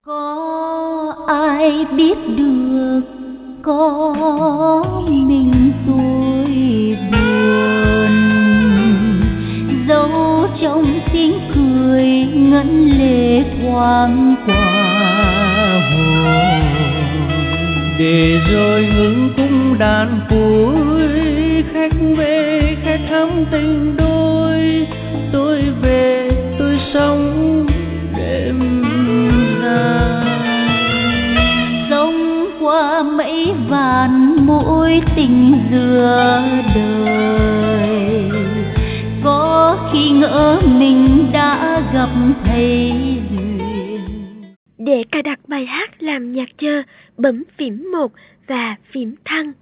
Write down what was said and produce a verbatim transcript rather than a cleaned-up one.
Có ai biết được có mình tôi buồn, dẫu trong tiếng cười ngấn lệ thoáng qua hồn. Để rồi ngừng cung đàn cuối, khách về khách thắm tình đôi. Tôi về tôi sống đêm dài, Sống qua mấy vạn mối tình giữa đời, có khi ngỡ mình đã gặp thấy duyên. Để cài đặt bài hát làm nhạc chờ, bấm phím một và phím thăng.